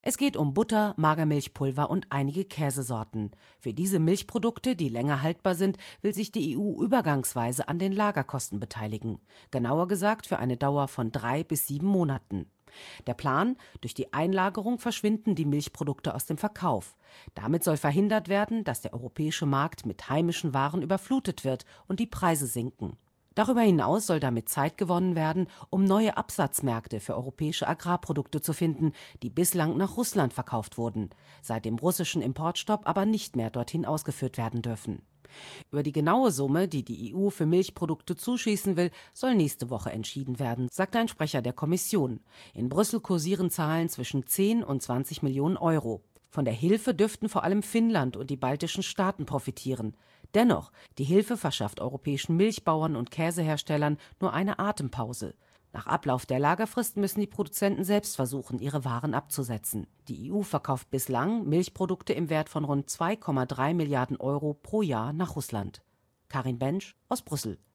Es geht um Butter, Magermilchpulver und einige Käsesorten. Für diese Milchprodukte, die länger haltbar sind, will sich die EU übergangsweise an den Lagerkosten beteiligen. Genauer gesagt für eine Dauer von 3 bis 7 Monaten. Der Plan: durch die Einlagerung verschwinden die Milchprodukte aus dem Verkauf. Damit soll verhindert werden, dass der europäische Markt mit heimischen Waren überflutet wird und die Preise sinken. Darüber hinaus soll damit Zeit gewonnen werden, um neue Absatzmärkte für europäische Agrarprodukte zu finden, die bislang nach Russland verkauft wurden, seit dem russischen Importstopp aber nicht mehr dorthin ausgeführt werden dürfen. Über die genaue Summe, die die EU für Milchprodukte zuschießen will, soll nächste Woche entschieden werden, sagt ein Sprecher der Kommission. In Brüssel kursieren Zahlen zwischen 10 und 20 Millionen Euro. Von der Hilfe dürften vor allem Finnland und die baltischen Staaten profitieren. Dennoch, die Hilfe verschafft europäischen Milchbauern und Käseherstellern nur eine Atempause. Nach Ablauf der Lagerfrist müssen die Produzenten selbst versuchen, ihre Waren abzusetzen. Die EU verkauft bislang Milchprodukte im Wert von rund 2,3 Milliarden Euro pro Jahr nach Russland. Karin Bensch aus Brüssel.